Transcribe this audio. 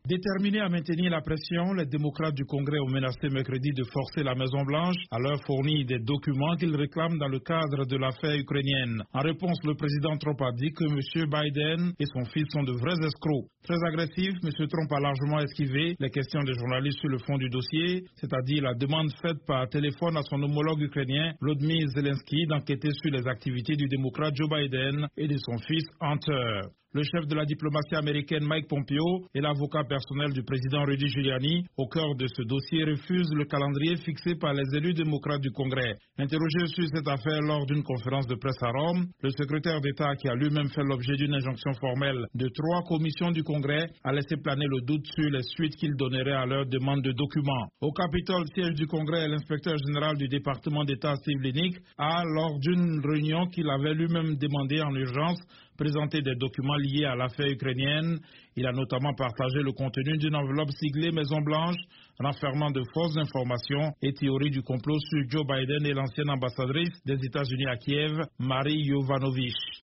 Déterminés à maintenir la pression, les démocrates du Congrès ont menacé mercredi de forcer la Maison-Blanche à leur fournir des documents qu'ils réclament dans le cadre de l'affaire ukrainienne. En réponse, le président Trump a dit que M. Biden et son fils sont de vrais escrocs. Très agressif, M. Trump a largement esquivé les questions des journalistes sur le fond du dossier, c'est-à-dire la demande faite par téléphone à son homologue ukrainien, Volodymyr Zelensky, d'enquêter sur les activités du démocrate Joe Biden et de son fils Hunter. Le chef de la diplomatie américaine Mike Pompeo et l'avocat personnel du président Rudy Giuliani, au cœur de ce dossier, refusent le calendrier fixé par les élus démocrates du Congrès. Interrogé sur cette affaire lors d'une conférence de presse à Rome, le secrétaire d'État, qui a lui-même fait l'objet d'une injonction formelle de 3 commissions du Congrès, a laissé planer le doute sur les suites qu'il donnerait à leur demande de documents. Au Capitole, siège du Congrès, l'inspecteur général du département d'État Steve Linick a, lors d'une réunion qu'il avait lui-même demandée en urgence, présenté des documents liés à l'affaire ukrainienne. Il a notamment partagé le contenu d'une enveloppe siglée Maison-Blanche, renfermant de fausses informations et théories du complot sur Joe Biden et l'ancienne ambassadrice des États-Unis à Kiev, Marie Yovanovitch.